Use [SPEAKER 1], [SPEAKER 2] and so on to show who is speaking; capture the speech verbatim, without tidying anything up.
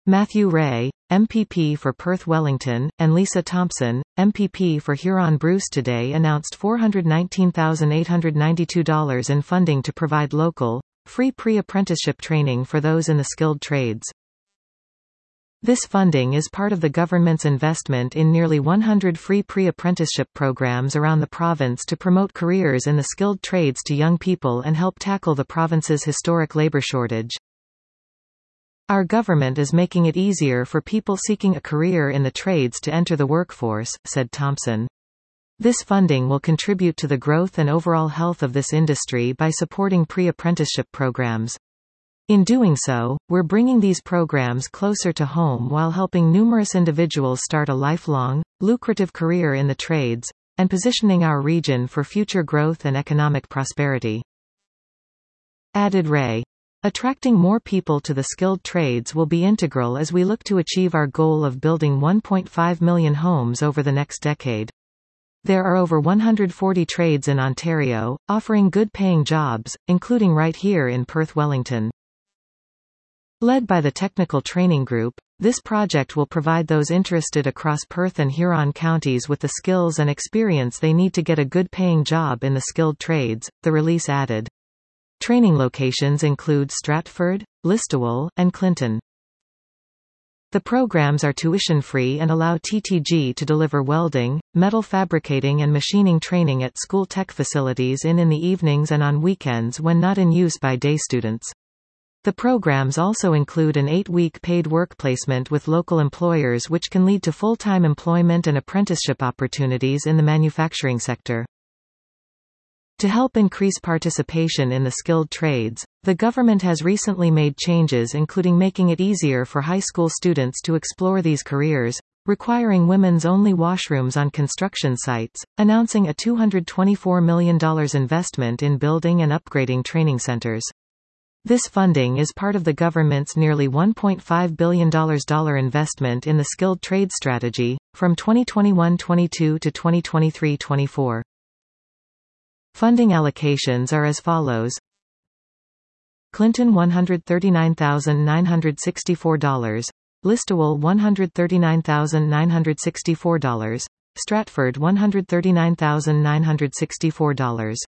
[SPEAKER 1] Matthew Ray, M P P for Perth Wellington, and Lisa Thompson, M P P for Huron-Bruce today announced four hundred nineteen thousand eight hundred ninety-two dollars in funding to provide local, free pre-apprenticeship training for those in the skilled trades. This funding is part of the government's investment in nearly one hundred free pre-apprenticeship programs around the province to promote careers in the skilled trades to young people and help tackle the province's historic labour shortage. Our government is making it easier for people seeking a career in the trades to enter the workforce, said Thompson. This funding will contribute to the growth and overall health of this industry by supporting pre-apprenticeship programs. In doing so, we're bringing these programs closer to home while helping numerous individuals start a lifelong, lucrative career in the trades, and positioning our region for future growth and economic prosperity. Added Ray. Attracting more people to the skilled trades will be integral as we look to achieve our goal of building one point five million homes over the next decade. There are over one hundred forty trades in Ontario, offering good-paying jobs, including right here in Perth Wellington. Led by the Technical Training Group, this project will provide those interested across Perth and Huron counties with the skills and experience they need to get a good-paying job in the skilled trades, the release added. Training locations include Stratford, Listowel, and Clinton. The programs are tuition-free and allow T T G to deliver welding, metal fabricating and machining training at school tech facilities in in the evenings and on weekends when not in use by day students. The programs also include an eight-week paid work placement with local employers which can lead to full-time employment and apprenticeship opportunities in the manufacturing sector. To help increase participation in the skilled trades, the government has recently made changes including making it easier for high school students to explore these careers, requiring women's-only washrooms on construction sites, announcing a two hundred twenty-four million dollars investment in building and upgrading training centers. This funding is part of the government's nearly one point five billion dollars investment in the skilled trade strategy, from twenty twenty-one twenty-two to twenty twenty-three twenty-four. Funding allocations are as follows. Clinton one hundred thirty-nine thousand nine hundred sixty-four dollars, Listowel one hundred thirty-nine thousand nine hundred sixty-four dollars, Stratford one hundred thirty-nine thousand nine hundred sixty-four dollars.